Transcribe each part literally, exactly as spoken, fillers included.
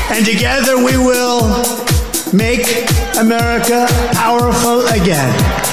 And together we will make America powerful again.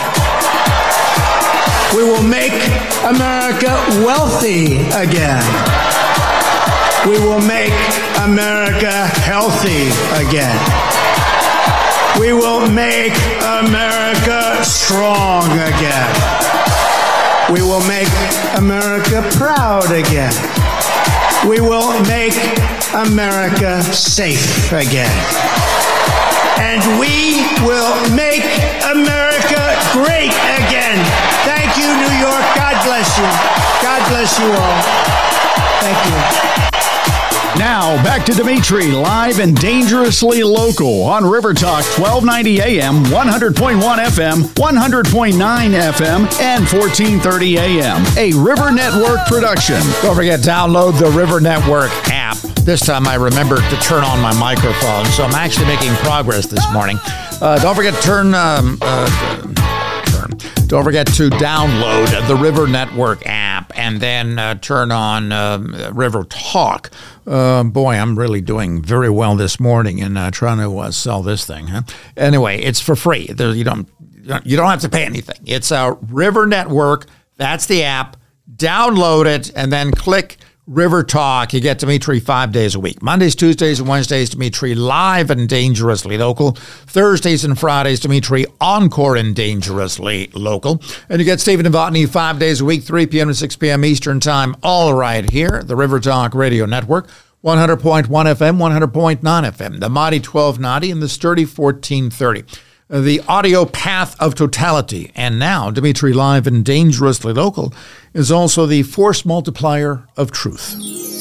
We will make America wealthy again. We will make America healthy again. We will make America strong again. We will make America proud again. We will make America safe again. And we will make America great again. Thank you, New York. God bless you. God bless you all. Thank you. Now, back to Dimitri, live and dangerously local on River Talk, twelve ninety A M, one hundred point one F M, one hundred point nine F M, and fourteen thirty A M. A River Network production. Don't forget, download the River Network app. This time I remembered to turn on my microphone, so I'm actually making progress this morning. Uh, don't forget to turn... Um, uh, turn. Don't forget to download the River Network app and then uh, turn on uh, River Talk. Uh, boy, I'm really doing very well this morning in uh, trying to uh, sell this thing. Huh? Anyway, it's for free. There, you don't you don't have to pay anything. It's a River Network. That's the app. Download it and then click River Talk. You get Dimitri five days a week. Mondays, Tuesdays, and Wednesdays, Dimitri live and dangerously local. Thursdays and Fridays, Dimitri encore and dangerously local. And you get Stephen Novotny five days a week, three p.m. to six p.m. Eastern Time, all right here, the River Talk Radio Network, one hundred point one F M, one hundred point nine F M, the mighty twelve ninety, and the sturdy fourteen thirty. The audio path of totality. And now, Dimitri live and dangerously local is also the force multiplier of truth.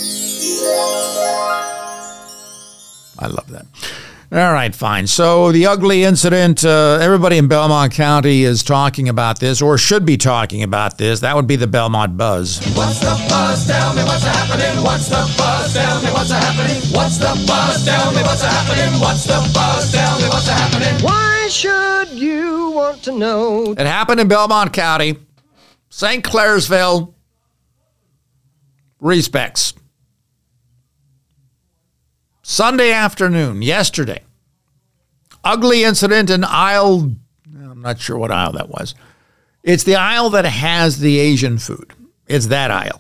I love that. All right, fine. So the ugly incident, uh, everybody in Belmont County is talking about this, or should be talking about this. That would be the Belmont buzz. What's the buzz? Tell me what's happening. What's the buzz? Tell me what's happening. What's the buzz? Tell me what's happening. What's the buzz? Tell me what's happening. Why should you want to know? It happened in Belmont County, Saint Clairsville, Respects. Sunday afternoon, yesterday. Ugly incident in aisle, I'm not sure what aisle that was. It's the aisle that has the Asian food. It's that aisle.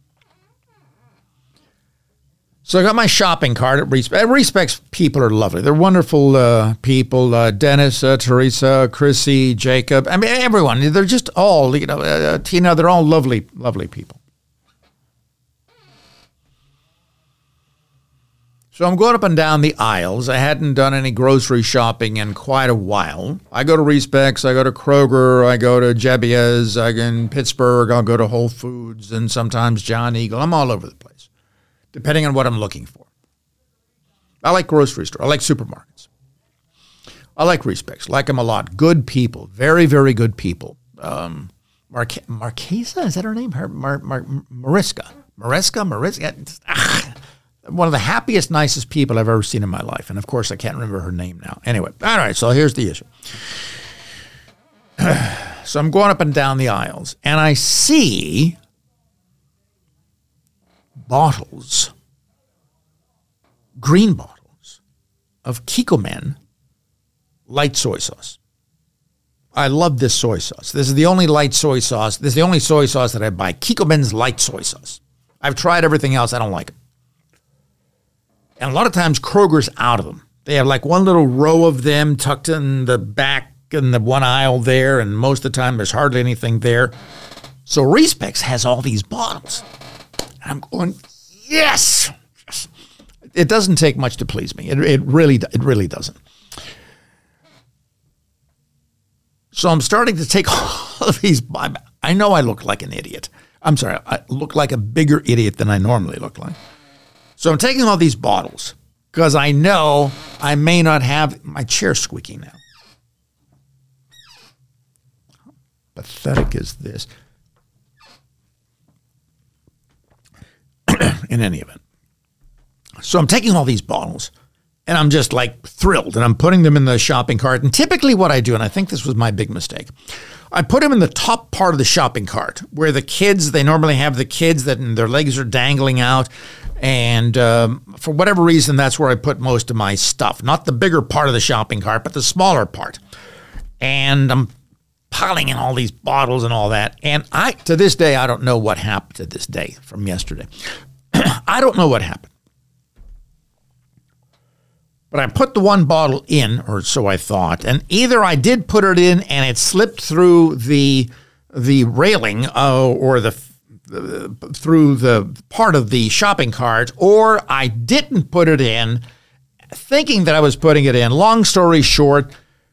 So I got my shopping cart at Respects. Respects people are lovely. They're wonderful uh, people. Uh, Dennis, uh, Teresa, Chrissy, Jacob. I mean, everyone. They're just all, you know, uh, Tina, they're all lovely, lovely people. So I'm going up and down the aisles. I hadn't done any grocery shopping in quite a while. I go to Respects, I go to Kroger, I go to Jebia's, I go in Pittsburgh, I'll go to Whole Foods, and sometimes John Eagle. I'm all over the place, depending on what I'm looking for. I like grocery stores. I like supermarkets. I like Respects. Like them a lot. Good people. Very, very good people. Um, Marque- Marquesa? Is that her name? Her, Mar- Mar- Mariska. Mariska? Mariska? Ah. One of the happiest, nicest people I've ever seen in my life. And, of course, I can't remember her name now. Anyway, all right, so here's the issue. So I'm going up and down the aisles, and I see bottles, green bottles, of Kikkoman light soy sauce. I love this soy sauce. This is the only light soy sauce. This is the only soy sauce that I buy. Kikkoman's light soy sauce. I've tried everything else. I don't like it. And a lot of times Kroger's out of them. They have like one little row of them tucked in the back in the one aisle there, and most of the time there's hardly anything there. So Respects has all these bottles. And I'm going, yes! yes! It doesn't take much to please me. It, it really it really doesn't. So I'm starting to take all of these. I know I look like an idiot. I'm sorry, I look like a bigger idiot than I normally look like. So I'm taking all these bottles because I know I may not have my chair squeaking now. How pathetic is this? In any event. So I'm taking all these bottles and I'm just like thrilled and I'm putting them in the shopping cart. And typically what I do, and I think this was my big mistake, I put them in the top part of the shopping cart where the kids, they normally have the kids that their legs are dangling out And um, for whatever reason, that's where I put most of my stuff. Not the bigger part of the shopping cart, but the smaller part. And I'm piling in all these bottles and all that. And I, to this day, I don't know what happened to this day from yesterday. I don't know what happened. But I put the one bottle in, or so I thought, and either I did put it in and it slipped through the the railing uh, or the uh, through the part of the shopping cart, or I didn't put it in, thinking that I was putting it in. Long story short,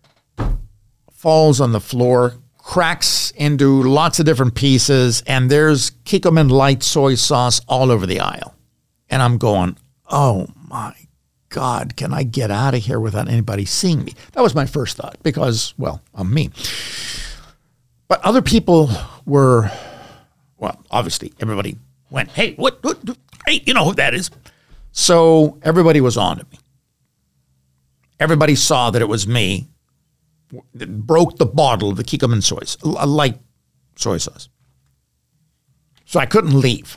falls on the floor, cracks into lots of different pieces, and there's Kikkoman light soy sauce all over the aisle. And I'm going, oh my God, can I get out of here without anybody seeing me? That was my first thought because, well, I'm me. But other people were, well, obviously everybody went, hey, what, what, hey, you know who that is. So everybody was on to me. Everybody saw that it was me that broke the bottle of the Kikkoman soy, a light soy sauce. So I couldn't leave.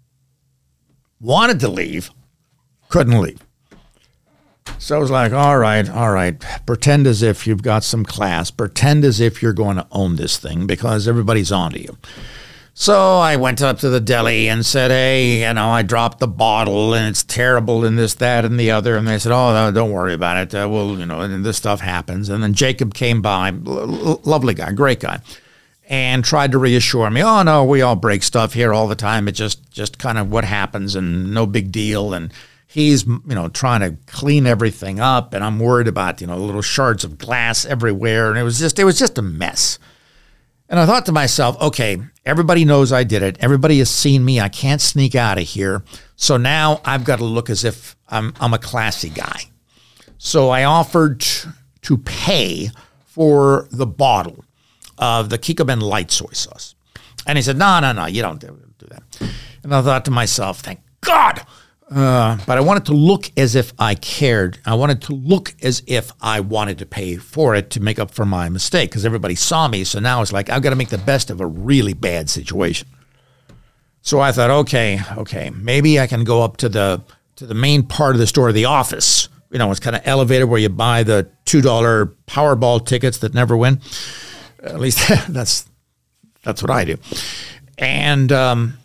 Wanted to leave, couldn't leave. So I was like, all right, all right, pretend as if you've got some class. Pretend as if you're going to own this thing because everybody's onto you. So I went up to the deli and said, hey, you know, I dropped the bottle and it's terrible and this, that, and the other. And they said, oh, no, don't worry about it. Uh, well, you know, and this stuff happens. And then Jacob came by, l- lovely guy, great guy, and tried to reassure me, oh, no, we all break stuff here all the time. It just, just kind of what happens and no big deal. And he's, you know, trying to clean everything up, and I'm worried about, you know, little shards of glass everywhere, and it was just, it was just a mess. And I thought to myself, okay, everybody knows I did it. Everybody has seen me. I can't sneak out of here. So now I've got to look as if I'm, I'm a classy guy. So I offered to pay for the bottle of the Kikkoman light soy sauce. And he said, no, no, no, you don't do that. And I thought to myself, thank God. Uh, but I wanted to look as if I cared. I wanted to look as if I wanted to pay for it to make up for my mistake because everybody saw me. So now it's like, I've got to make the best of a really bad situation. So I thought, okay, okay, maybe I can go up to the to the main part of the store, the office. You know, it's kind of elevated where you buy the two dollar Powerball tickets that never win. At least that's that's what I do. And um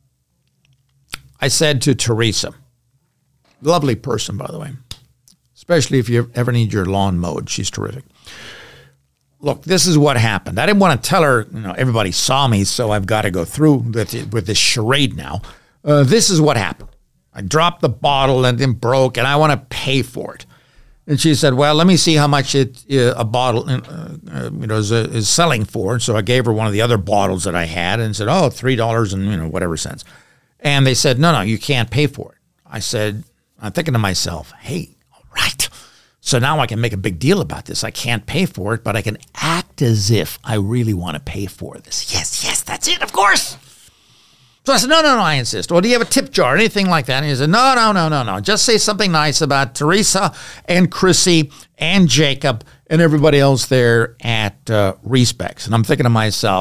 I said to Teresa, lovely person, by the way, especially if you ever need your lawn mowed. She's terrific. Look, this is what happened. I didn't want to tell her, you know, everybody saw me, so I've got to go through with, with this charade now. Uh, this is what happened. I dropped the bottle and it broke, and I want to pay for it. And she said, well, let me see how much it uh, a bottle uh, uh, you know, is, uh, is selling for. So I gave her one of the other bottles that I had and said, oh, three dollars and, you know, whatever cents. And they said, no, no, you can't pay for it. I said, I'm thinking to myself, hey, all right. So now I can make a big deal about this. I can't pay for it, but I can act as if I really want to pay for this. Yes, yes, that's it, of course. So I said, no, no, no, I insist. Well, do you have a tip jar, anything like that? And he said, no, no, no, no, no. Just say something nice about Teresa and Chrissy and Jacob and everybody else there at uh, Respecs. And I'm thinking to myself,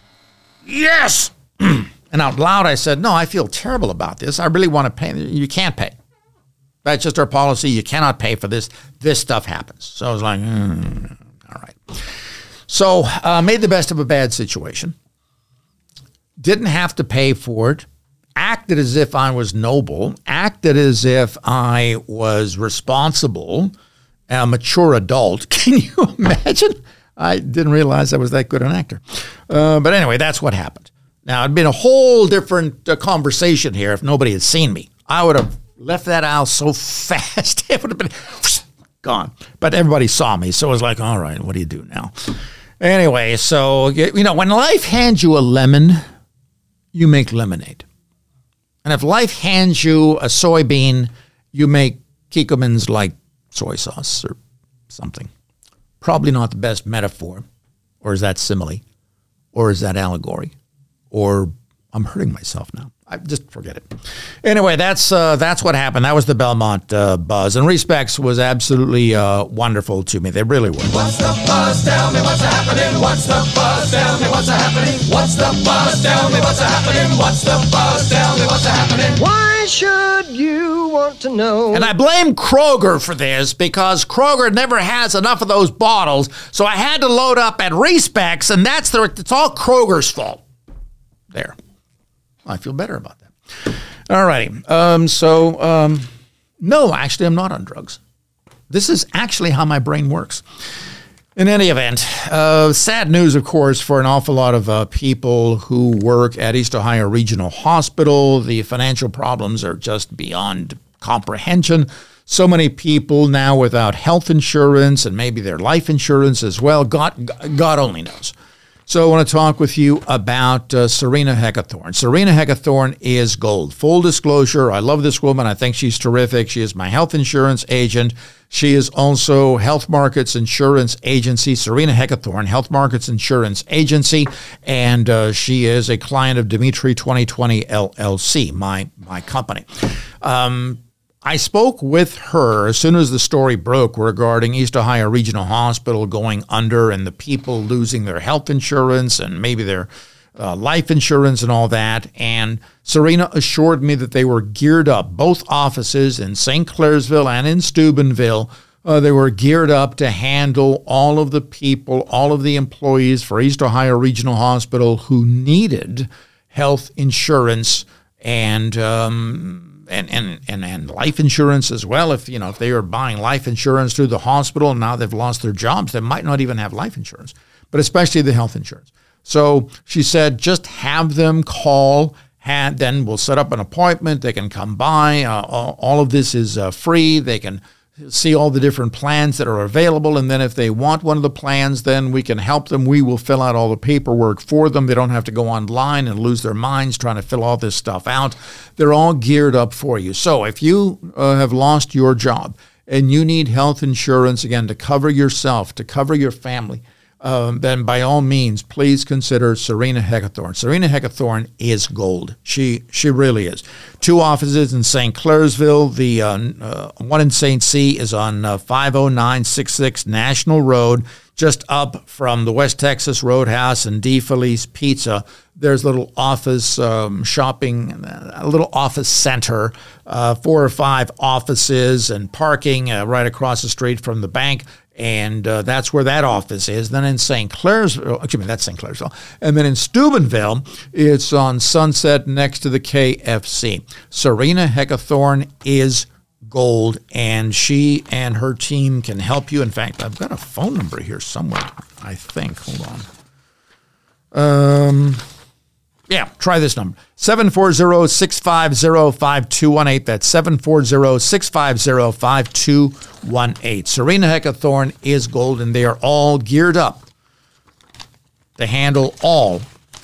yes. And out loud, I said, no, I feel terrible about this. I really want to pay. You can't pay. That's just our policy. You cannot pay for this. This stuff happens. So I was like, mm, all right. So uh, made the best of a bad situation. Didn't have to pay for it. Acted as if I was noble. Acted as if I was responsible, a mature adult. Can you imagine? I didn't realize I was that good an actor. Uh, but anyway, that's what happened. Now, it'd been a whole different uh, conversation here if nobody had seen me. I would have left that aisle so fast. It would have been gone. But everybody saw me, so it was like, all right, what do you do now? Anyway, so, you know, when life hands you a lemon, you make lemonade. And if life hands you a soybean, you make Kikkoman's like soy sauce or something. Probably not the best metaphor. Or is that simile? Or is that allegory? Or I'm hurting myself now. I just forget it. Anyway, that's uh, that's what happened. That was the Belmont uh, buzz. And Respecs was absolutely uh, wonderful to me. They really were. What's the buzz? Tell me what's happening. What's the buzz? Tell me what's happening. What's the buzz? Tell me what's happening. What's the buzz? Tell me what's happening. Why should want to know. And I blame Kroger for this because Kroger never has enough of those bottles, so I had to load up at Respecs, and that's the, it's all Kroger's fault. There. I feel better about that. All righty. Um, so, um, no, actually, I'm not on drugs. This is actually how my brain works. In any event, uh, sad news, of course, for an awful lot of uh, people who work at East Ohio Regional Hospital. The financial problems are just beyond comprehension. So many people now without health insurance and maybe their life insurance as well. God, God only knows. So I want to talk with you about uh, Serena Heckathorn. Serena Heckathorn is gold. Full disclosure, I love this woman. I think she's terrific. She is my health insurance agent. She is also Health Markets Insurance Agency, Serena Heckathorn, Health Markets Insurance Agency, and uh, she is a client of Dimitri twenty twenty L L C, my, my company. Um, I spoke with her as soon as the story broke regarding East Ohio Regional Hospital going under and the people losing their health insurance and maybe their uh, life insurance and all that. And Serena assured me that they were geared up, both offices in Saint Clairsville and in Steubenville. Uh, they were geared up to handle all of the people, all of the employees for East Ohio Regional Hospital who needed health insurance and um And, and and and life insurance as well. If you know if they were buying life insurance through the hospital and now they've lost their jobs, they might not even have life insurance, but especially the health insurance. So she said, just have them call, and then we'll set up an appointment. They can come by. Uh, all, all of this is uh, free. They can see all the different plans that are available, and then if they want one of the plans, then we can help them. We will fill out all the paperwork for them. They don't have to go online and lose their minds trying to fill all this stuff out. They're all geared up for you. So if you uh, have lost your job and you need health insurance, again, to cover yourself, to cover your family, Um, then by all means, please consider Serena Heckathorn. Serena Heckathorn is gold. She she really is. Two offices in Saint Clairsville. The uh, uh, one in Saint C is on uh, five oh nine sixty-six National Road, just up from the West Texas Roadhouse and D. Felice Pizza. There's a little office um, shopping, a little office center, uh, four or five offices and parking uh, right across the street from the bank. And uh, that's where that office is. Then in Saint Clairsville, excuse me, that's Saint Clairsville. And then in Steubenville, it's on Sunset next to the K F C. Serena Heckathorn is gold, and she and her team can help you. In fact, I've got a phone number here somewhere, I think. Hold on. Um, yeah, try this number. seven four zero, six five zero, five two one eight. That's seven four zero, six five zero, five two one eight. Serena Heckathorn is gold, and they are all geared up to handle all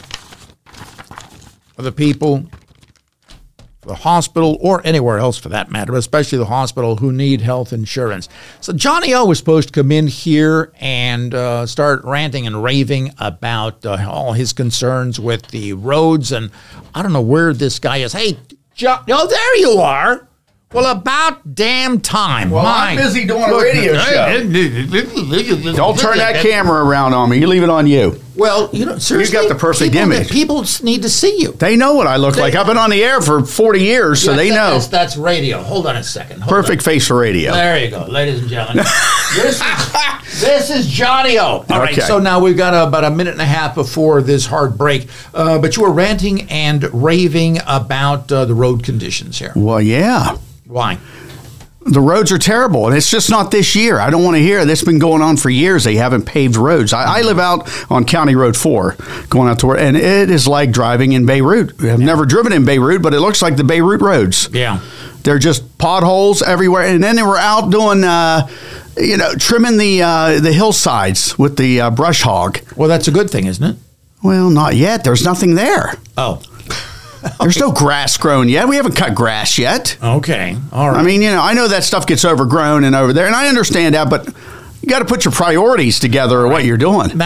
of the people, the hospital, or anywhere else for that matter, especially the hospital, who need health insurance. So Johnny O was supposed to come in here and uh, start ranting and raving about uh, all his concerns with the roads, and I don't know where this guy is. Hey, John, oh, there you are. Well, about damn time. Well, My I'm busy doing a radio show. Don't turn that camera around on me. You leave it on you. Well, you know, seriously, you got the perfect people, image. People need to see you. They know what I look They, like. I've been on the air for forty years, so yes, they that, know. That's, that's radio. Hold on a second. Hold Perfect on. face for radio. There you go, ladies and gentlemen. this, is, this is Johnny O. All okay. right, so now we've got about a minute and a half before this hard break. Uh, but you were ranting and raving about uh, the road conditions here. Well, yeah. Why? The roads are terrible, and it's just not this year. I don't want to hear it. It's been going on for years. They haven't paved roads. I, I live out on County Road four, going out to work, and it is like driving in Beirut. I've yeah. never driven in Beirut, but it looks like the Beirut roads. Yeah. They're just potholes everywhere. And then they were out doing, uh, you know, trimming the uh, the hillsides with the uh, brush hog. Well, that's a good thing, isn't it? Well, not yet. There's nothing there. Oh. There's no grass grown yet. We haven't cut grass yet. Okay. All right. I mean, you know, I know that stuff gets overgrown and over there, and I understand that, but you got to put your priorities together or what you're doing. Now,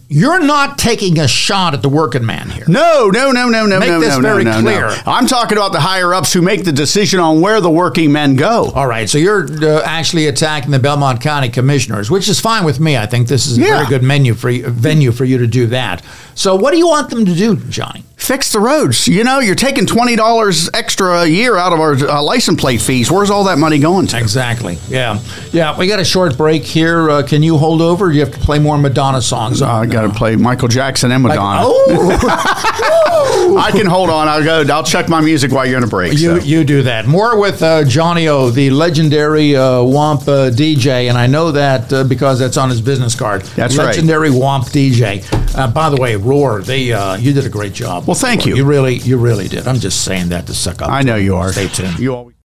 You're not taking a shot at the working man here. No, no, no, no, no, Make no, this no, very no, clear. no. I'm talking about the higher-ups who make the decision on where the working men go. All right, so you're uh, actually attacking the Belmont County Commissioners, which is fine with me. I think this is a Yeah. very good menu for you, venue for you to do that. So what do you want them to do, Johnny? Fix the roads. You know, you're taking twenty dollars extra a year out of our uh, license plate fees. Where's all that money going to? Exactly. Yeah. Yeah, we got a short break here. Uh, can you hold over? Or do you have to play more Madonna songs? Uh, I got to play Michael Jackson and Madonna. Oh! I can hold on. I'll go. I'll check my music while you're in a break. You so. you do that. More with uh, Johnny O, the legendary uh, Womp uh, D J, and I know that uh, because that's on his business card. That's right. Legendary Womp D J. Uh, by the way, Roar, they uh, you did a great job. Well, thank Roar. you. You really, you really did. I'm just saying that to suck up. I know you are. Stay tuned. You always.